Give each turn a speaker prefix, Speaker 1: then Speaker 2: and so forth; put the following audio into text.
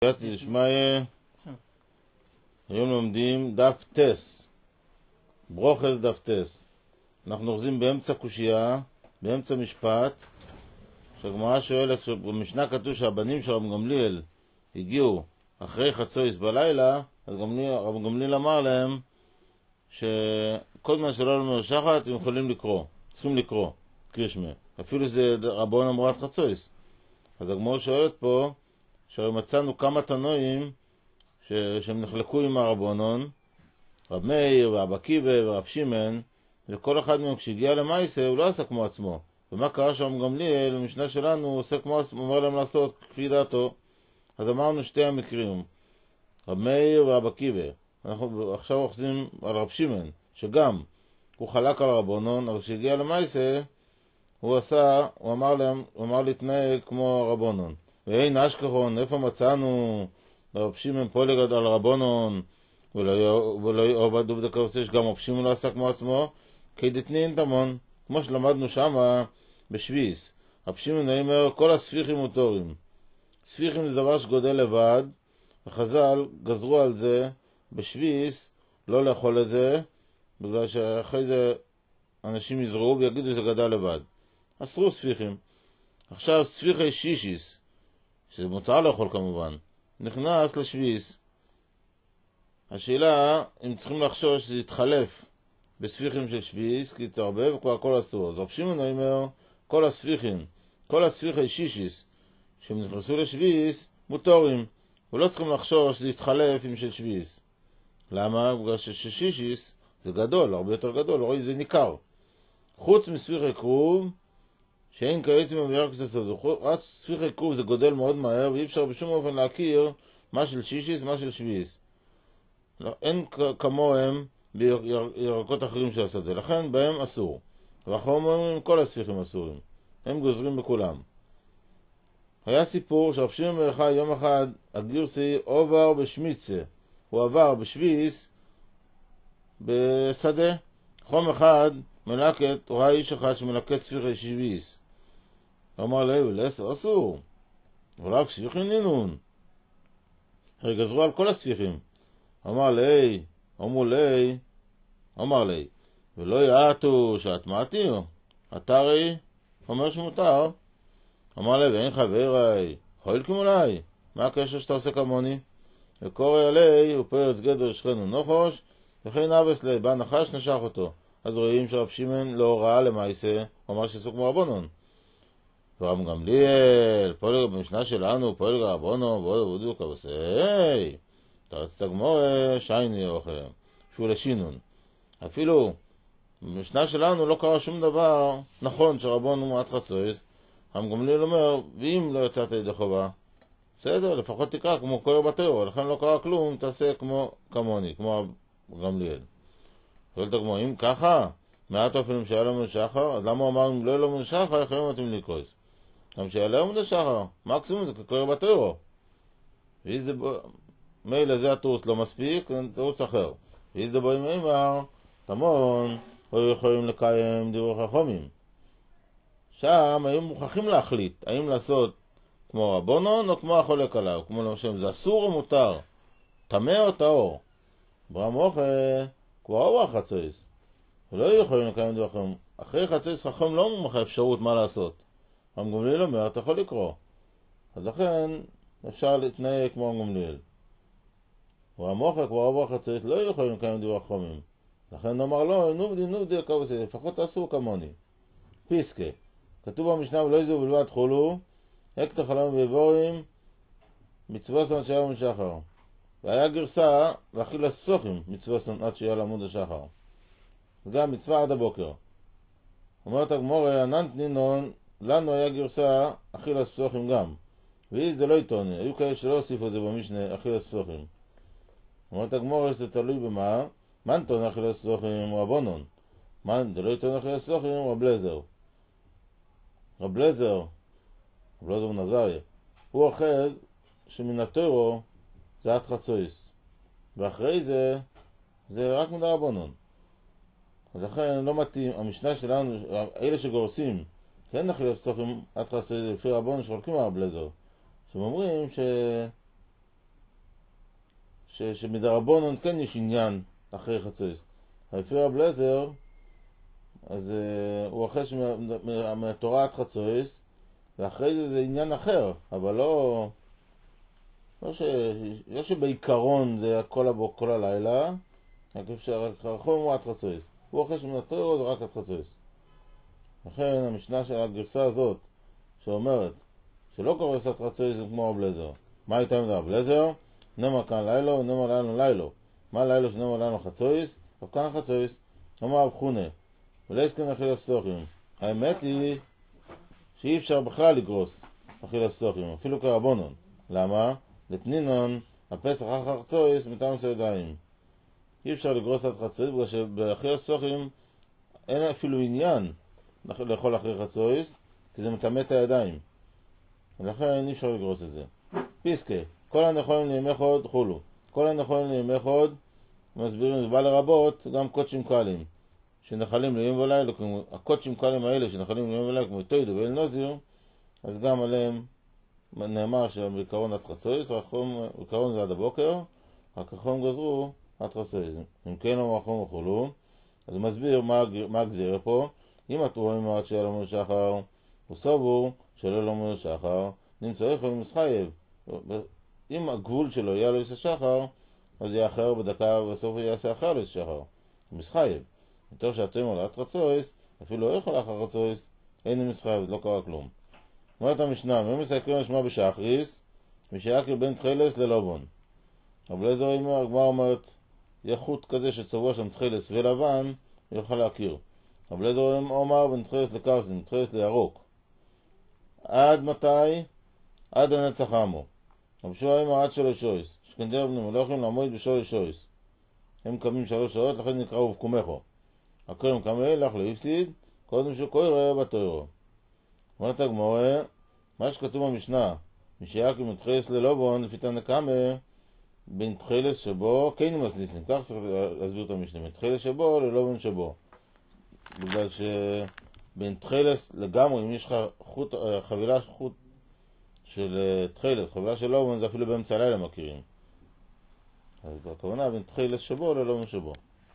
Speaker 1: סייעתא דשמיא, היום לומדים דף טס, ברוכס דף טס. אנחנו אוחזים באמצע קושייה, באמצע משפט, שהגמרא שואלת, במשנה כתוב שהבנים של רב גמליאל הגיעו אחרי חצות בלילה, אז רב גמליאל אמר להם שכל מה שלא לומר שחת הם יכולים לקרוא, צריכים לקרוא, קרישמה. אפילו זה רבון אמרת חצות. אז הגמרא שואלת פה, שמצאנו כמה תנועים שהם נחלקו עם הרבונון, רב מאיר ורב עקיבא ורב שמעון, וכל אחד מהם כשהגיע למעשה הוא לא עשה כמו עצמו. ומה קרה שם גמליאל, במשנה שלנו הוא עושה כמו עצמו, אומר להם לעשות כפי דעתו. אז אמרנו שתי המקרים, רב מאיר ורב עקיבא. אנחנו עכשיו אוחזים על רב שמעון, שגם הוא חלק על הרבונון, אבל כשהגיע למעשה הוא אמר להתנהג כמו הרבונון. ואין אשכחון, איפה מצאנו רב שמעון פולג על רבונון ולא עובד דובדקה עושה שגם רב שמעון לא עשה כמו עצמו, כדתנין תמון, כמו שלמדנו שמה בשביס. רב שמעון אומר כל הספיחים מותרים. ספיחים זה דבר שגודל לבד, וחז"ל גזרו על זה בשביס לא לאכול את זה, בגלל שאחרי זה אנשים יזרעו ויגידו שזה גדל לבד. אסרו ספיחים. עכשיו ספיחי שישיס, שזה מותר לאכול כמובן, נכנס לשביס. השאלה אם צריכים לחשוש שזה יתחלף בספיחים של שביס, כי תערבב וכבר הכל אסור. אז רב שמעון אומר כל הספיחים, כל הספיחי שישיס שהם נכנסו לשביס מותרים, ולא צריכים לחשוש שזה יתחלף עם של שביס. למה? בגלל ששישיס זה גדול, הרבה יותר גדול, רואים זה ניכר. חוץ מספיחי קרוב שאין כעצם ומירק כססות, רק ספיחי קרוב זה גודל מאוד מהר, ואי אפשר בשום אופן להכיר מה של שישיס, מה של שביס. אין כמוהם בירקות אחרים שעשו את זה, לכן בהם אסור. ואנחנו אומרים כל הספיחים אסורים, הם גוזרים בכולם. היה סיפור שרב שמעון בר יוחאי יום אחד הגירסי עובר בשמיצה, הוא עבר בשביס בשדה, חום אחד מלקט, הוא ראה איש אחד שמלקט ספיחי שביס. הוא אמר לי, אסור, אבל ספיחים נינון. גזרו על כל הספיחים. אמר לי, ולא יעתו שאת מעתיו, אתה הרי אומר שמותר. אמר לי, ואין חברי, חול כמולי, מה הקשר שאתה עושה כמוני? וקורא עלי, ופרץ גדר שכנו נוחוש, וכן אבס לי, בא נחש נשך אותו. אז רואים שרב שמעון לא ראה למעשה, הוא אמר שעשו כמו רבונון. ורב גמליאל, פולג במשנה שלנו, פולג רבונון, ועוד כבוס, אתה רצית גמור שייני אוכל, שהוא לשינון. אפילו במשנה שלנו לא קרה שום דבר נכון שרבונון מעט חצויס. רב גמליאל אומר, ואם לא יצאת ידי חובה, בסדר, לפחות תקרא כמו כל בתיאור, לכן לא קרה כלום, תעשה כמוני, כמו גמליאל. שואלת הגמרא, אם ככה, מעט אופנים שהיה לנו שחר, אז למה הוא אמר, אם לא יהיה לנו שחר, איך היום אתם לקרוס? גם שהיה לנו שחר, מקסימום זה כקורא בתיאור. מילא זה התירוץ לא מספיק, זה תירוץ אחר. ואיזה באים אמר, תמון, היו יכולים לקיים דברי חכמים. שם היו מוכרחים להחליט, האם לעשות כמו רבונון או כמו החולק עליו, כמו למשל, זה אסור או מותר, טמא או טהור. ברם אוכל, כבר אור חצויס. ולא היו יכולים לקיים דברי חכמים. אחרי חצויס חכם לא מומחה אפשרות מה לעשות. רב גמליאל אומר, אתה יכול לקרוא. אז לכן אפשר להתנהג כמו רב גמליאל. ברם אוכל, כבר אור חצויס, לא היו יכולים לקיים דברי חכמים. לכן נאמר לו, נובדי, לפחות תעשו כמוני. פיסקה. כתוב במשנה, ולא יזו בלבד חולו, הקטע חלום ובורים, מצווה סונת שהיה עמוד שחר. והיה גרסה, ואכיל הסוכים מצווה סונת עד שהיה לעמוד השחר. וגם מצווה עד הבוקר. אומרת הגמרא, עננת נינון, לנו היה גרסה, אכיל הסוכים גם. ואיז זה לא עיתון, היו כאלה שלא הוסיפו את זה במשנה, אכיל הסוכים. אומרת הגמרא, זה תלוי במה, מנטון אכיל הסוכים רבונון. זה לא עיתון אכיל הסוכים רב לזר. רב לזר ונזריה, הוא אוכל שמן התורו זה עד חצויס, ואחרי זה זה רק מן הרבונון. אז לכן לא מתאים, המשנה שלנו, אלה שגורסים כן אכיל סוכים עד חצויס לפי רבונון שחולקים על רב לזר, שהם אומרים שמדרבנן כן יש עניין אחרי חצויס. לפי רב אליעזר, אז הוא אחרי מהתורה עד חצויס, ואחרי זה עניין אחר, אבל לא שבעיקרון זה כל הלילה, רק אפשר, הרחום הוא עד חצויס. הוא אחרי שמנתור זה רק עד חצויס. לכן המשנה של הגרסה הזאת, שאומרת שלא כל גרסת חצויס זה כמו רב אליעזר. מה הייתה עם רב אליעזר? נאמר כאן לילה ונאמר לנו לילה. מה לילה שנאמר לנו חצויס? אף כאן חצויס. אמר רב חונה, ולא הסכם אכילת סוכים. האמת היא שאי אפשר בכלל לגרוס אכילת סוכים, אפילו כרבנן. למה? לתנינון, הפסח אחר חצויס מטעם סעודאים. אי אפשר לגרוס עד חצויס, בגלל שבאכילת סוכים אין אפילו עניין לאכול אחרי חצויס, כי זה מטמא את הידיים. ולכן אי אפשר לגרוס את זה. פיסקה, כל הנכונים לימי חוד חולו. כל הנכונים לימי חוד, מסבירים, זה בא לרבות גם קודשים קלים, שנחלים ליום ולילה, הקודשים קלים האלה שנחלים ליום ולילה, כמו תוידו ואל נוזיר, אז גם עליהם נאמר שבעיקרון עד חצויס, בעיקרון זה עד הבוקר, רק החום גזרו עד חצויס. אם כן לא החום וחולו, אז מסביר מה הגזיר פה. אם את רואים עד שלא מול שחר, הוא סבור שלא מול שחר, נמצא יכול למסחייב. אם הגבול שלו יהיה לו איזה שחר, אז יהיה אחר בדקה, ובסוף יעשה אחר לו איזה שחר. הוא מסחייב. יותר שאתם עולה עד חצויס, אפילו לא יכול אחר חצויס, אין מסחייב, לא קרה כלום. אומרת המשנה, מי מסתכלים לשמה בשחריס, משיקל בין תחילס ללובון. אבל איזו הגמרא אומרת, יהיה חוט כזה שצבוע שם תחילס ולבן, הוא יוכל להכיר. אבל איזו אומר בין תחילס לקרסין, תחילס לירוק. עד מתי? עד הנצח עמו. אבל שוב אמר עד 3 שויס. שכנדר בנים לא יכולים לעמוד ב3 שויס. הם קמים 3 שעות, לכן נקראו ובקומךו. הקרם קמא לך לא יפסיד, קודם שקורא בתוירו. אומרת הגמרא, מה שכתוב במשנה, משיקל בין תחילס ללובון, לפי תנא קמא, בין תחילס שבו, כן מסניסים, כך צריך להסביר את המשנה, בין תחילס שבו ללובון שבו. בגלל שבין תחילס לגמרי, אם יש לך חבילה חוט של תחילס, חבילה של לובון, זה אפילו באמצע הלילה מכירים. אז בכוונה בין תחילס שבו ללובון שבו.